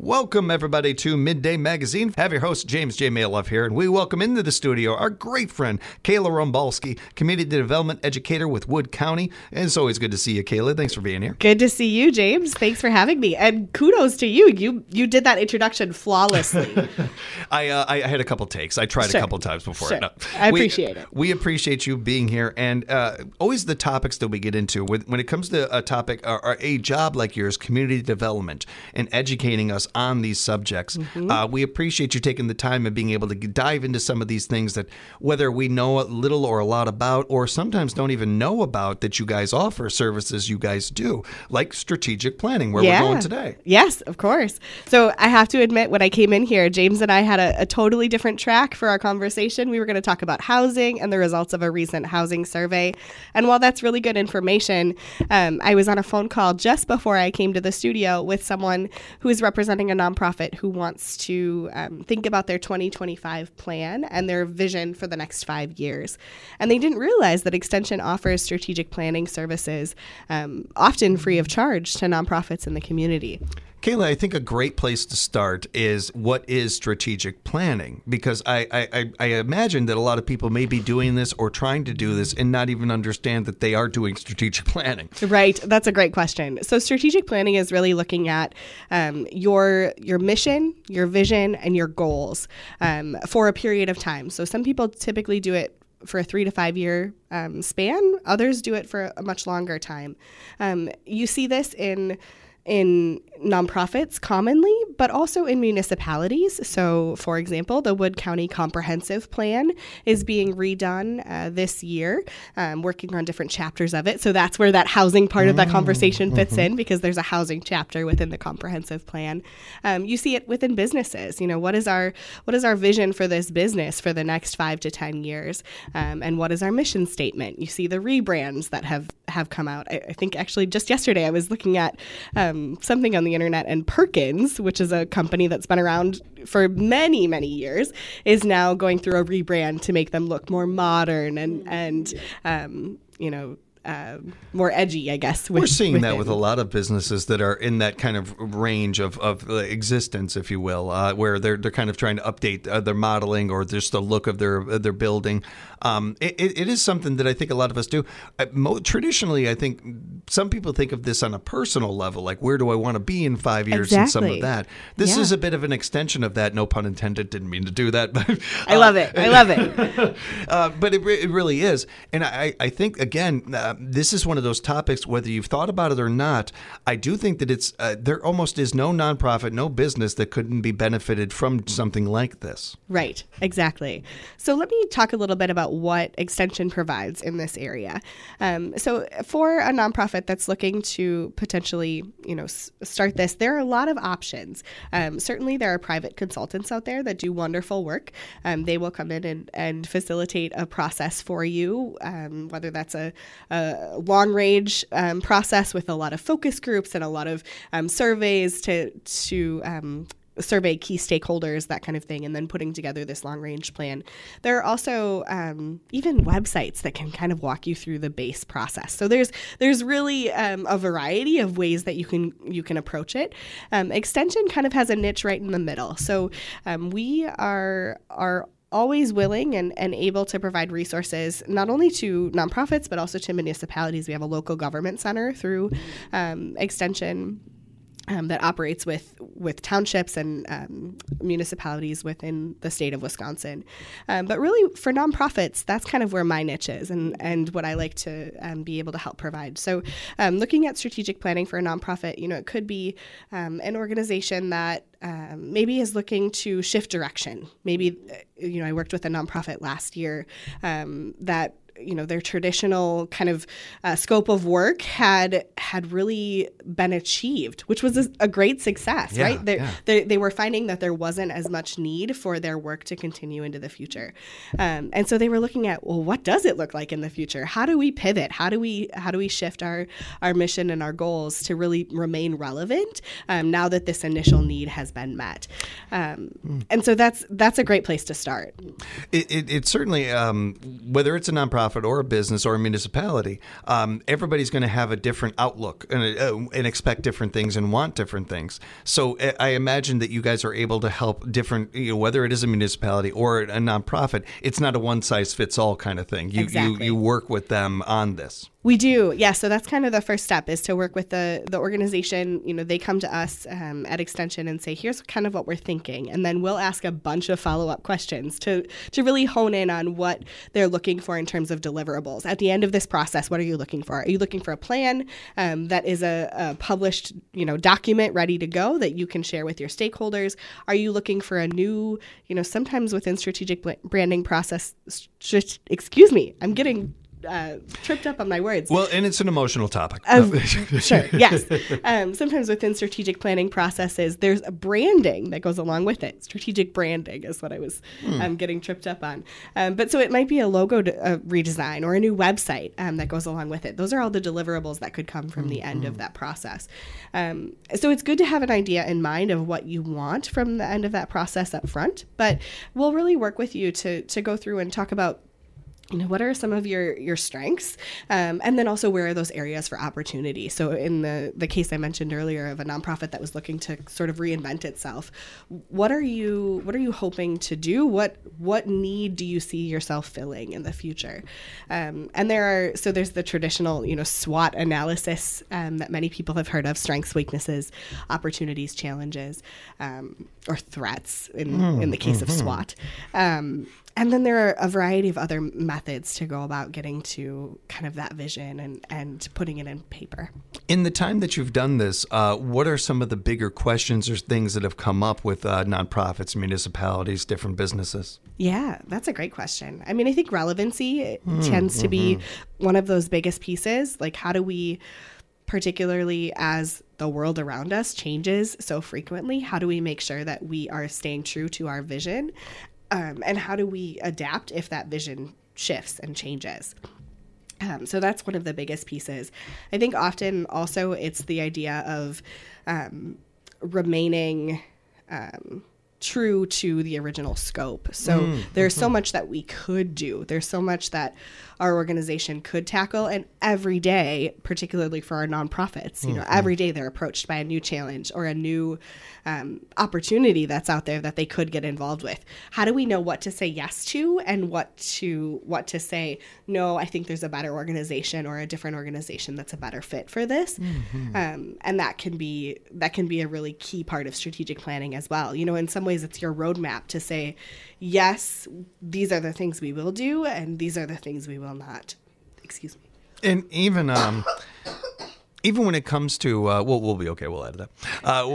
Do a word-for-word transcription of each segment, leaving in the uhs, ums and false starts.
Welcome, everybody, to Midday Magazine. I have your host, James J. Maloff here, and we welcome into the studio our great friend, Kayla Rombalski, Community Development Educator with Wood County. And it's always good to see you, Kayla. Thanks for being here. Good to see you, James. Thanks for having me. And kudos to you. You you did that introduction flawlessly. I uh, I had a couple takes. I tried sure. a couple times before. Sure. No. I appreciate we, it. We appreciate you being here. And uh, always the topics that we get into. When it comes to a topic or, or a job like yours, community development, and educating us on these subjects. Mm-hmm. Uh, we appreciate you taking the time and being able to dive into some of these things that whether we know a little or a lot about, or sometimes don't even know about, that you guys offer services you guys do, like strategic planning, where yeah. we're going today. Yes, of course. So I have to admit, when I came in here, James and I had a, a totally different track for our conversation. We were going to talk about housing and the results of a recent housing survey. And while that's really good information, um, I was on a phone call just before I came to the studio with someone who is representing a nonprofit who wants to um, think about their twenty twenty-five plan and their vision for the next five years. And they didn't realize that Extension offers strategic planning services, um, often free of charge, to nonprofits in the community. Kayla, I think a great place to start is what is strategic planning? Because I, I, I imagine that a lot of people may be doing this or trying to do this and not even understand that they are doing strategic planning. Right. That's a great question. So strategic planning is really looking at um, your your mission, your vision, and your goals um, for a period of time. So some people typically do it for a three to five year um, span. Others do it for a much longer time. Um, you see this in in nonprofits commonly, but also in municipalities. So, for example, the Wood County Comprehensive Plan is being redone uh, this year, um, working on different chapters of it. So that's where that housing part of that conversation fits mm-hmm. in, because there's a housing chapter within the comprehensive plan. Um, you see it within businesses. You know, what is our what is our vision for this business for the next five to ten years, um, and what is our mission statement? You see the rebrands that have have come out. I, I think actually just yesterday I was looking at um, something on the internet, and Perkins, which is a company that's been around for many, many years, is now going through a rebrand to make them look more modern and, and um, you know, Uh, more edgy, I guess. With, We're seeing with that it. with a lot of businesses that are in that kind of range of, of existence, if you will, uh, where they're they're kind of trying to update uh, their modeling or just the look of their uh, their building. Um, it, it is something that I think a lot of us do. Uh, mo- traditionally, I think some people think of this on a personal level, like where do I want to be in five years exactly. and some of that. This yeah. is a bit of an extension of that. No pun intended. Didn't mean to do that. But, uh, I love it. I love it. uh, but it, re- it really is. And I, I think, again, uh, this is one of those topics, whether you've thought about it or not, I do think that it's uh, there almost is no nonprofit, no business that couldn't be benefited from something like this. Right, exactly. So let me talk a little bit about what Extension provides in this area. Um, so for a nonprofit that's looking to potentially, you know, s- start this, there are a lot of options. Um, certainly there are private consultants out there that do wonderful work. Um, they will come in and, and facilitate a process for you, um, whether that's a, a long-range um, process with a lot of focus groups and a lot of um, surveys to to um, survey key stakeholders, that kind of thing, and then putting together this long-range plan. There are also um, even websites that can kind of walk you through the base process. So there's there's really um, a variety of ways that you can you can approach it. Um, Extension kind of has a niche right in the middle. So um, we are are always willing and, and able to provide resources not only to nonprofits, but also to municipalities. We have a local government center through um, Extension Um, that operates with with townships and um, municipalities within the state of Wisconsin. Um, but really, for nonprofits, that's kind of where my niche is and, and what I like to um, be able to help provide. So um, looking at strategic planning for a nonprofit, you know, it could be um, an organization that um, maybe is looking to shift direction. Maybe, you know, I worked with a nonprofit last year um, that you know, their traditional kind of uh, scope of work had had really been achieved, which was a, a great success, yeah, right? Yeah. They they were finding that there wasn't as much need for their work to continue into the future, um, and so they were looking at, well, what does it look like in the future? How do we pivot? How do we how do we shift our our mission and our goals to really remain relevant um, now that this initial need has been met? Um, mm. And so that's that's a great place to start. It, it, it certainly, um, whether it's a nonprofit nonprofit or a business or a municipality, um, everybody's going to have a different outlook and, uh, and expect different things and want different things. So I imagine that you guys are able to help different, you know, whether it is a municipality or a nonprofit, it's not a one size fits all kind of thing. You, Exactly. you, you work with them on this. We do. Yeah. So that's kind of the first step, is to work with the, the organization. You know, they come to us um, at Extension and say, here's kind of what we're thinking. And then we'll ask a bunch of follow-up questions to, to really hone in on what they're looking for in terms of deliverables. At the end of this process, what are you looking for? Are you looking for a plan um, that is a, a published, you know, document ready to go that you can share with your stakeholders? Are you looking for a new, you know, sometimes within strategic branding process, st- excuse me, I'm getting Uh, tripped up on my words. Well, and it's an emotional topic. Um, sure, yes. Um, sometimes within strategic planning processes, there's a branding that goes along with it. Strategic branding is what I was hmm. um, getting tripped up on. Um, but so it might be a logo to, uh, redesign or a new website um, that goes along with it. Those are all the deliverables that could come from mm-hmm. the end of that process. Um, so it's good to have an idea in mind of what you want from the end of that process up front. But we'll really work with you to to go through and talk about, you know, what are some of your, your strengths? Um, and then also, where are those areas for opportunity? So in the, the case I mentioned earlier of a nonprofit that was looking to sort of reinvent itself, what are you what are you hoping to do? What what need do you see yourself filling in the future? Um, and there are, so there's the traditional, you know, SWOT analysis um, that many people have heard of: strengths, weaknesses, opportunities, challenges, um, or threats in, mm, in the case mm-hmm. of SWOT. Um, And then there are a variety of other methods to go about getting to kind of that vision and, and putting it in paper. In the time that you've done this, uh, what are some of the bigger questions or things that have come up with uh, nonprofits, municipalities, different businesses? Yeah, that's a great question. I mean, I think relevancy mm, tends to mm-hmm. be one of those biggest pieces. Like, how do we, particularly as the world around us changes so frequently, how do we make sure that we are staying true to our vision? Um, and how do we adapt if that vision shifts and changes? Um, so that's one of the biggest pieces. I think often also it's the idea of um, remaining um, true to the original scope. So mm, there's mm-hmm. so much that we could do. There's so much that our organization could tackle. And every day, particularly for our nonprofits, you mm-hmm. know, every day they're approached by a new challenge or a new um, opportunity that's out there that they could get involved with. How do we know what to say yes to and what to what to say, no, I think there's a better organization or a different organization that's a better fit for this? Mm-hmm. Um, and that can be that can be a really key part of strategic planning as well. You know, in some ways it's your roadmap to say, yes, these are the things we will do, and these are the things we will not. Excuse me. And even um, even when it comes to, uh, well, we'll be okay. We'll add that. Uh,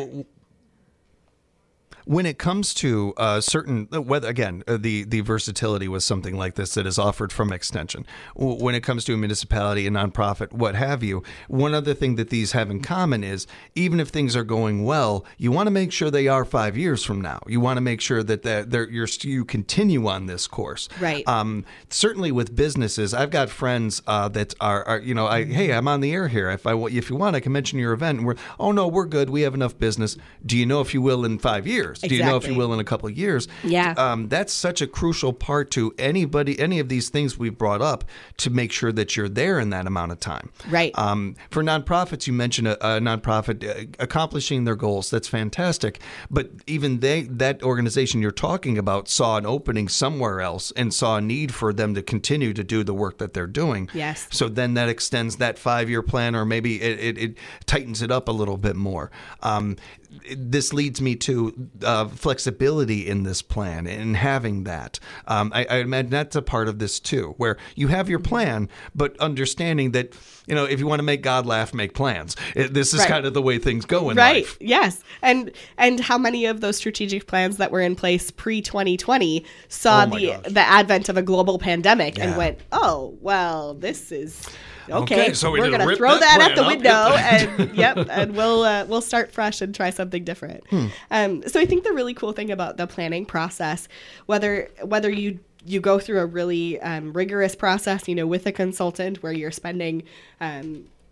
when it comes to uh, certain, whether again, uh, the the versatility was something like this that is offered from Extension. When it comes to a municipality, a nonprofit, what have you, one other thing that these have in common is even if things are going well, you want to make sure they are five years from now. You want to make sure that that they're, you're you continue on this course. Right. Um, certainly with businesses, I've got friends uh, that are, are you know, I, hey, I'm on the air here. If I if you want, I can mention your event. And we're, oh no, we're good. We have enough business. Do you know if you will in five years? Exactly. Do you know if you will in a couple of years? Yeah. Um, that's such a crucial part to anybody, any of these things we've brought up to make sure that you're there in that amount of time. Right. Um, for nonprofits, you mentioned a, a nonprofit uh, accomplishing their goals. That's fantastic. But even they, that organization you're talking about saw an opening somewhere else and saw a need for them to continue to do the work that they're doing. Yes. So then that extends that five-year plan, or maybe it, it, it tightens it up a little bit more. Um, this leads me to uh, flexibility in this plan and having that. Um, I, I imagine that's a part of this too, where you have your plan, but understanding that, you know, if you want to make God laugh, make plans. It, this is right. kind of the way things go in right. life. Yes. And and how many of those strategic plans that were in place pre twenty twenty saw oh the gosh. the advent of a global pandemic yeah. and went, oh, well, this is... Okay, okay, so we we're going to throw that, that out the window, and yep, and we'll uh, we'll start fresh and try something different. Hmm. Um, so I think the really cool thing about the planning process, whether whether you you go through a really um, rigorous process, you know, with a consultant where you're spending um,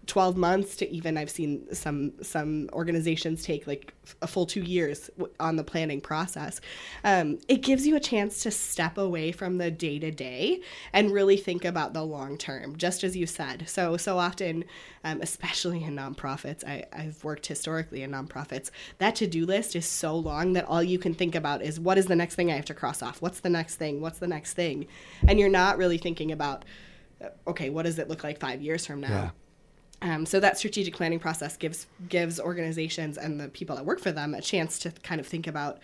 twelve months to even I've seen some some organizations take like a full two years on the planning process. Um, it gives you a chance to step away from the day to day and really think about the long term, just as you said. So so often, um, especially in nonprofits, I, I've worked historically in nonprofits, that to-do list is so long that all you can think about is what is the next thing I have to cross off? What's the next thing? What's the next thing? And you're not really thinking about, okay, what does it look like five years from now? Yeah. Um, so that strategic planning process gives gives organizations and the people that work for them a chance to kind of think about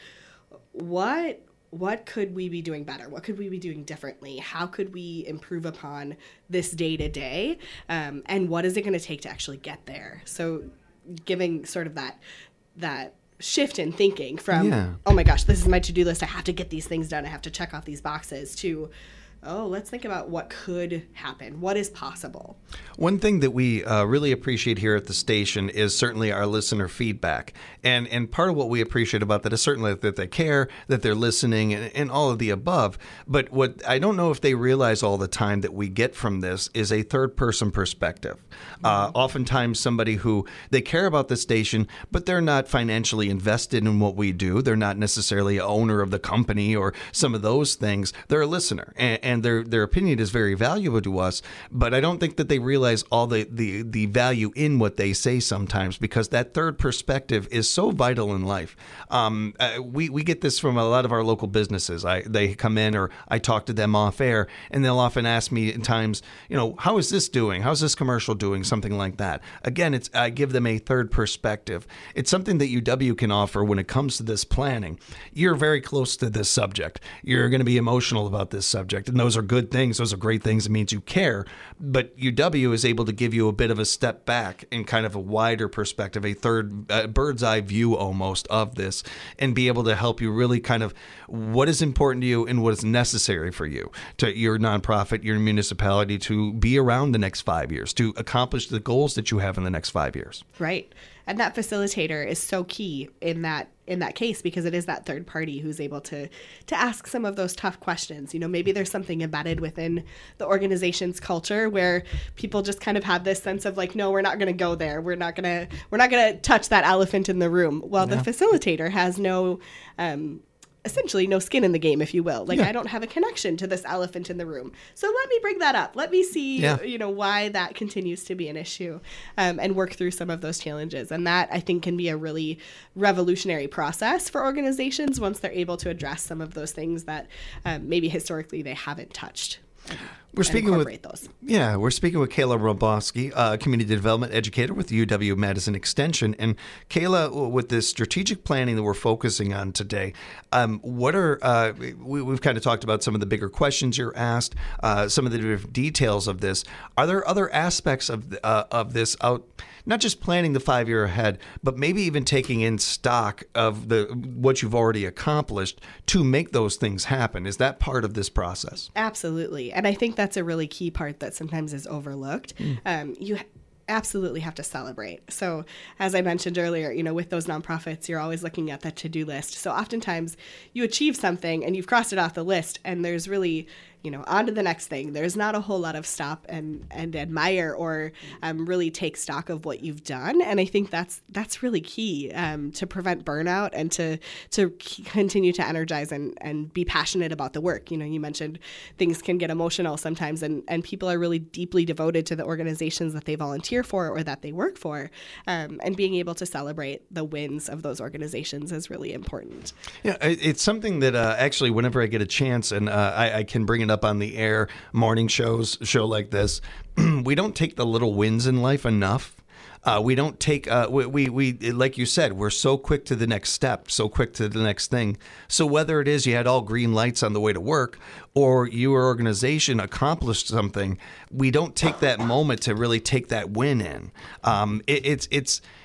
what what could we be doing better? What could we be doing differently? How could we improve upon this day to day? Um, and what is it going to take to actually get there? So giving sort of that that shift in thinking from, yeah. oh my gosh, this is my to-do list. I have to get these things done. I have to check off these boxes, to oh, let's think about what could happen. What is possible? One thing that we uh, really appreciate here at the station is certainly our listener feedback. And and part of what we appreciate about that is certainly that they care, that they're listening, and, and all of the above. But what I don't know if they realize all the time that we get from this is a third-person perspective. Mm-hmm. Uh, oftentimes somebody who, they care about the station, but they're not financially invested in what we do. They're not necessarily an owner of the company or some of those things. They're a listener. And, and their their opinion is very valuable to us, but I don't think that they realize all the, the, the value in what they say sometimes, because that third perspective is so vital in life. Um, uh, we, we get this from a lot of our local businesses. I They come in, or I talk to them off air, and they'll often ask me at times, you know, how is this doing? How's this commercial doing? Something like that. Again, it's I give them a third perspective. It's something that U W can offer when it comes to this planning. You're very close to this subject. You're going to be emotional about this subject, and those are good things. Those are great things. It means you care. But U W is able to give you a bit of a step back and kind of a wider perspective, a third uh, bird's eye view almost of this, and be able to help you really kind of what is important to you and what is necessary for you, to your nonprofit, your municipality, to be around the next five years, to accomplish the goals that you have in the next five years. Right. And that facilitator is so key in that in that case, because it is that third party who's able to to ask some of those tough questions. You know, maybe there's something embedded within the organization's culture where people just kind of have this sense of like, no, we're not going to go there. We're not going to we're not going to touch that elephant in the room. Well, yeah. The facilitator has no um essentially no skin in the game, if you will. Like, yeah. I don't have a connection to this elephant in the room. So let me bring that up. Let me see, yeah. you know, why that continues to be an issue, um, and work through some of those challenges. And that, I think, can be a really revolutionary process for organizations once they're able to address some of those things that um, maybe historically they haven't touched. We're speaking with those. Yeah, we're speaking with Kayla Roboski, uh, community development educator with U W Madison Extension. And Kayla, with this strategic planning that we're focusing on today, um, what are uh, we, we've kind of talked about some of the bigger questions you're asked, uh, some of the different details of this. Are there other aspects of uh, of this out? Not just planning the five year ahead, but maybe even taking in stock of the what you've already accomplished to make those things happen. Is that part of this process? Absolutely. And I think that's a really key part that sometimes is overlooked. Mm. Um, you absolutely have to celebrate. So as I mentioned earlier, you know, with those nonprofits, you're always looking at the to-do list. So oftentimes you achieve something and you've crossed it off the list, and there's really, you know, on to the next thing. There's not a whole lot of stop and, and admire or um, really take stock of what you've done. And I think that's that's really key um, to prevent burnout and to to continue to energize and, and be passionate about the work. You know, you mentioned things can get emotional sometimes, and, and people are really deeply devoted to the organizations that they volunteer for or that they work for. Um, and being able to celebrate the wins of those organizations is really important. Yeah, it's something that uh, actually whenever I get a chance and uh, I, I can bring it up on the air, morning shows, show like this, we don't take the little wins in life enough. Uh, we don't take, uh, we, we, we, like you said, we're so quick to the next step, so quick to the next thing. So whether it is you had all green lights on the way to work or your organization accomplished something, we don't take that moment to really take that win in. Um, it, it's, it's,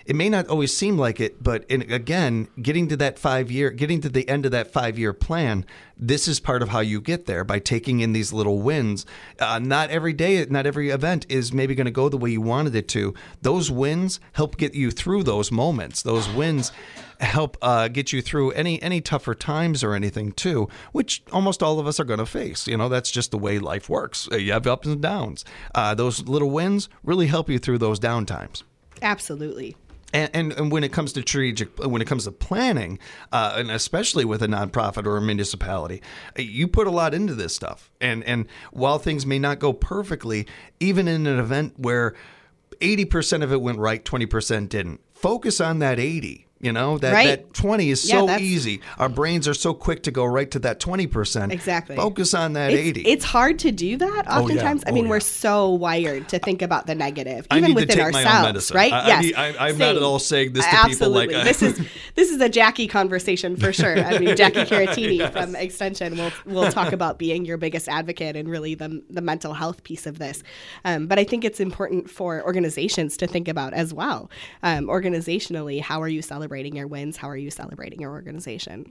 it may not always seem like it, but in, again, getting to that five year, getting to the end of that five year plan, this is part of how you get there by taking in these little wins. Uh, not every day, not every event is maybe going to go the way you wanted it to. Those wins help get you through those moments. Those wins help uh, get you through any any tougher times or anything too, which almost all of us are going to face. You know, that's just the way life works. You have ups and downs. Uh, those little wins really help you through those down times. Absolutely. And, and, and when it comes to strategic, when it comes to planning, uh, and especially with a nonprofit or a municipality, you put a lot into this stuff. And and while things may not go perfectly, even in an event where eighty percent of it went right, twenty percent didn't, focus on that eighty. You know, that, right. that twenty is yeah, so easy. Our brains are so quick to go right to that twenty percent. Exactly. Focus on that it's, eighty. It's hard to do that oftentimes. Oh, yeah. I mean, oh, we're yeah. so wired to think about the negative, I even need within to take ourselves, my own medicine. right? I, yes. I, I, I'm Same. not at all saying this to Absolutely. people like this is this is a Jackie conversation for sure. I mean, Jackie Caratini yes. from Extension will will talk about being your biggest advocate and really the the mental health piece of this. Um, but I think it's important for organizations to think about as well. Um, organizationally, how are you celebrating your wins? How are you celebrating your organization?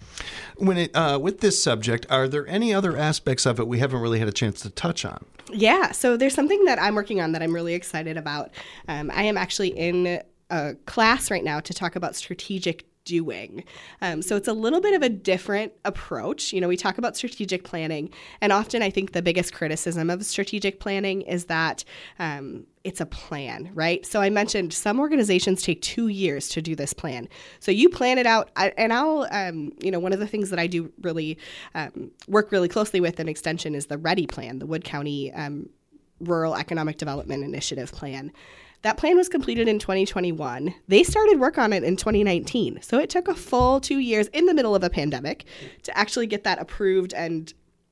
When it uh, with this subject, are there any other aspects of it we haven't really had a chance to touch on? Yeah, so there's something that I'm working on that I'm really excited about. Um, I am actually in a class right now to talk about strategic doing. Um, so it's a little bit of a different approach. You know, we talk about strategic planning, and often I think the biggest criticism of strategic planning is that um, it's a plan, right? So I mentioned some organizations take two years to do this plan. So you plan it out, I, and I'll, um, you know, one of the things that I do really um, work really closely with in Extension is the READY plan, the Wood County um, Rural Economic Development Initiative plan. That plan was completed in twenty twenty-one. They started work on it in twenty nineteen. So it took a full two years in the middle of a pandemic to actually get that approved and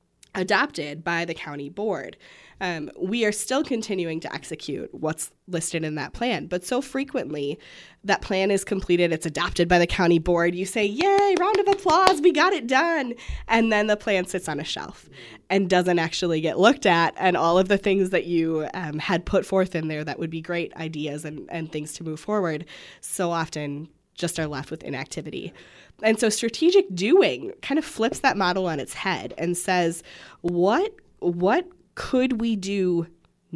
adopted by the county board. Um, we are still continuing to execute what's listed in that plan. But so frequently, that plan is completed, it's adopted by the county board. You say, yay, round of applause, we got it done. And then the plan sits on a shelf and doesn't actually get looked at. And all of the things that you um, had put forth in there that would be great ideas and, and things to move forward so often just are left with inactivity. And so strategic doing kind of flips that model on its head and says, what what could we do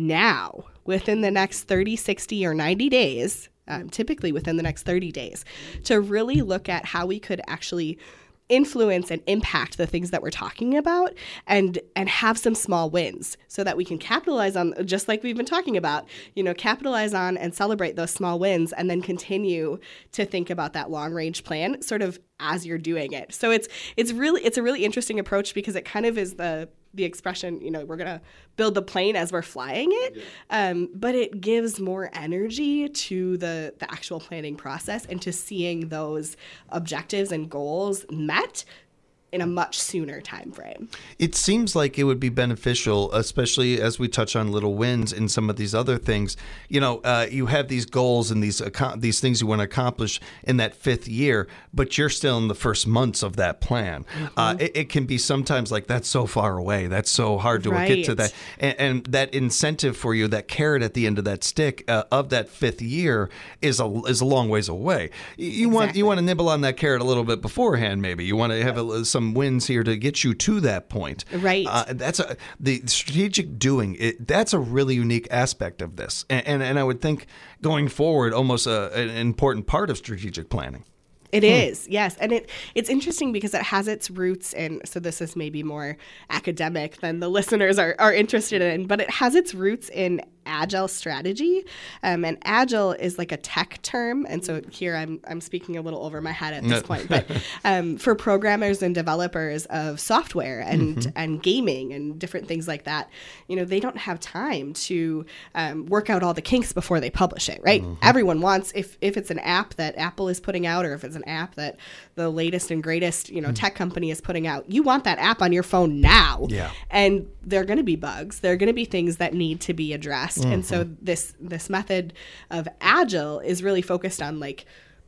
now within the next thirty, sixty, or ninety days, um, typically within the next thirty days, to really look at how we could actually influence and impact the things that we're talking about and and have some small wins so that we can capitalize on, just like we've been talking about, you know, capitalize on and celebrate those small wins and then continue to think about that long range plan sort of as you're doing it. So it's it's really it's a really interesting approach because it kind of is the the expression, you know, we're going to build the plane as we're flying it, yeah. um, but it gives more energy to the, the actual planning process and to seeing those objectives and goals met in a much sooner time frame. It seems like it would be beneficial, especially as we touch on little wins and some of these other things. You know, uh, you have these goals and these uh, these things you want to accomplish in that fifth year, but you're still in the first months of that plan. Mm-hmm. Uh, it, it can be sometimes like, that's so far away. That's so hard to right. get to that. And, and that incentive for you, that carrot at the end of that stick uh, of that fifth year is a is a long ways away. You exactly. want you want to nibble on that carrot a little bit beforehand. Maybe you want to have a, some wins here to get you to that point. Right. Uh, that's a, the strategic doing. It, that's a really unique aspect of this, and and, and I would think going forward, almost a, an important part of strategic planning. It hmm. is, yes. And it it's interesting because it has its roots in, so this is maybe more academic than the listeners are, are interested in, but it has its roots in agile strategy. Um, and agile is like a tech term. And so here I'm I'm speaking a little over my head at this point. But um, for programmers and developers of software and, mm-hmm. and gaming and different things like that, you know, they don't have time to um, work out all the kinks before they publish it, right? Mm-hmm. Everyone wants, if, if it's an app that Apple is putting out or if it's an app that the latest and greatest, you know, mm-hmm. tech company is putting out, you want that app on your phone now. Yeah. And there are going to be bugs. There are going to be things that need to be addressed. Mm-hmm. And so this this method of agile is really focused on like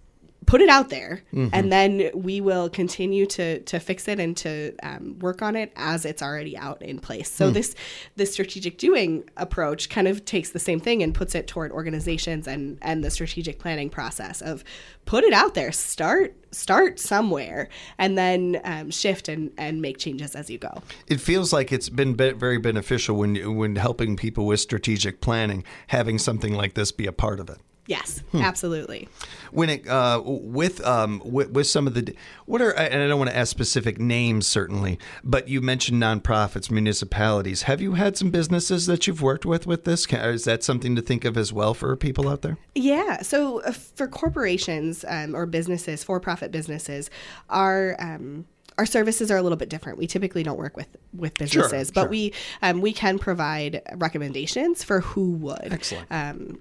put it out there, mm-hmm. and then we will continue to to fix it and to um, work on it as it's already out in place. So mm. this this strategic doing approach kind of takes the same thing and puts it toward organizations and and the strategic planning process of put it out there, start start somewhere, and then um, shift and, and make changes as you go. It feels like it's been be- very beneficial when when helping people with strategic planning, having something like this be a part of it. Yes, hmm. absolutely. When it uh, with um with, with some of the what are and I don't want to ask specific names certainly, but you mentioned nonprofits, municipalities. Have you had some businesses that you've worked with with this? Is that something to think of as well for people out there? Yeah. So uh, for corporations um, or businesses, for-profit businesses, our um, our services are a little bit different. We typically don't work with, with businesses, sure, but sure. we um, we can provide recommendations for who would. Excellent. Um,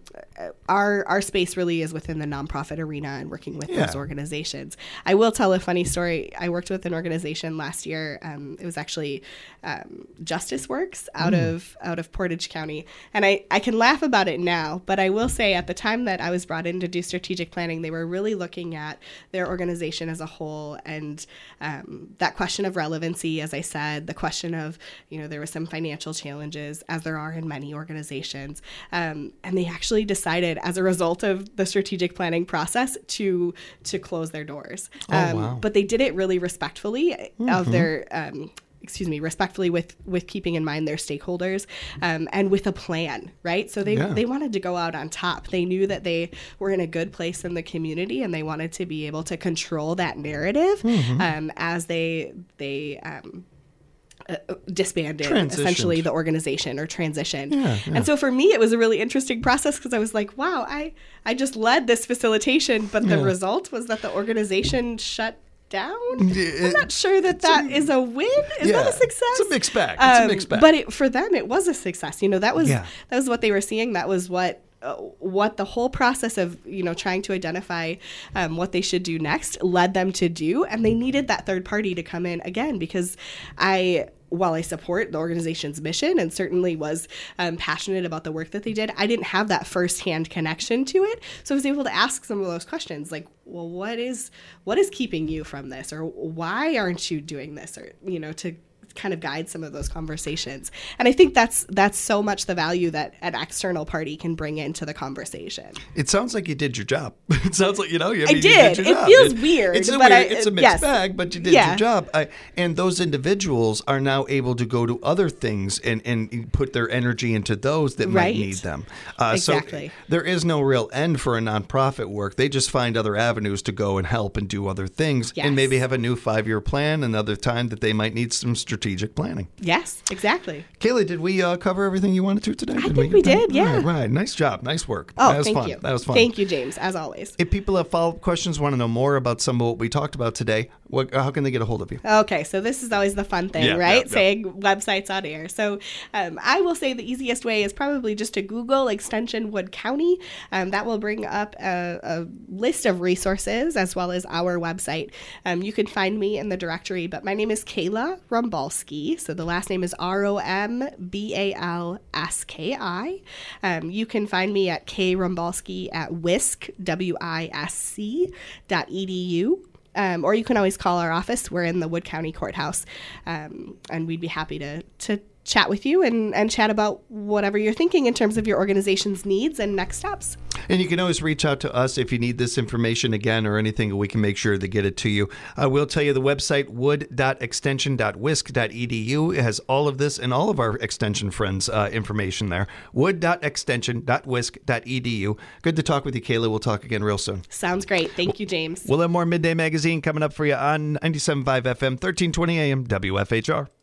our our space really is within the nonprofit arena and working with yeah. those organizations. I will tell a funny story. I worked with an organization last year. Um, it was actually um, Justice Works out mm. of out of Portage County, and I, I can laugh about it now, but I will say at the time that I was brought in to do strategic planning, they were really looking at their organization as a whole and um, that question of relevancy, as I said, the question of, you know, there were some financial challenges, as there are in many organizations. Um, and they actually decided, as a result of the strategic planning process, to to close their doors. Oh, um, wow. But they did it really respectfully mm-hmm. of their... Um, excuse me, respectfully with, with keeping in mind their stakeholders um, and with a plan, right? So they, yeah. they wanted to go out on top. They knew that they were in a good place in the community and they wanted to be able to control that narrative mm-hmm. um, as they, they um, uh, disbanded essentially the organization or transitioned. Yeah, yeah. And so for me, it was a really interesting process because I was like, wow, I, I just led this facilitation, but the yeah. result was that the organization shut down. It, I'm not sure that that a, is a win. Is yeah, that a success? It's a mixed bag. It's um, a mixed bag. But it, for them, it was a success. You know, that was yeah. that was what they were seeing. That was what uh, what the whole process of, you know, trying to identify um, what they should do next led them to do. And they needed that third party to come in again because I. While I support the organization's mission and certainly was um, passionate about the work that they did, I didn't have that firsthand connection to it. So I was able to ask some of those questions like, well, what is what is keeping you from this? Or why aren't you doing this? Or, you know, to kind of guide some of those conversations. And I think that's that's so much the value that an external party can bring into the conversation. It sounds like you did your job. It sounds like, you know, you, I, mean, I did. You did your it job. feels it, weird. It's a, but weird, I, it's a mixed yes. bag, but you did yeah. your job. I, and those individuals are now able to go to other things and, and put their energy into those that right. might need them. Uh, exactly. So there is no real end for a nonprofit work. They just find other avenues to go and help and do other things yes. and maybe have a new five-year plan another time that they might need some strategic planning. Yes. Exactly. Kaylee, did we uh, cover everything you wanted to today? I did think we, we did, yeah. Right, right. Nice job. Nice work. Oh, that was thank fun. you. That was fun. Thank you, James, as always. If people have follow-up questions, want to know more about some of what we talked about today, what, how can they get a hold of you? Okay, so this is always the fun thing, yeah, right? Yeah, yeah. Saying websites on air. So um, I will say the easiest way is probably just to Google Extension Wood County. Um, that will bring up a, a list of resources as well as our website. Um, you can find me in the directory, but my name is Kayla Rombalski. So the last name is R O M B A L S K I. Um, you can find me at K Rombalski at WISC, W I S C, dot E D U. Um, or you can always call our office. We're in the Wood County Courthouse, um, and we'd be happy to to chat with you and, and chat about whatever you're thinking in terms of your organization's needs and next steps. And you can always reach out to us if you need this information again or anything, we can make sure to get it to you. I will tell you the website, wood dot extension dot wisc dot e d u. It has all of this and all of our extension friends' uh, information there. wood dot extension dot wisc dot e d u. Good to talk with you, Kayla. We'll talk again real soon. Sounds great. Thank you, James. We'll have more Midday Magazine coming up for you on ninety-seven point five F M, thirteen twenty A M, W F H R.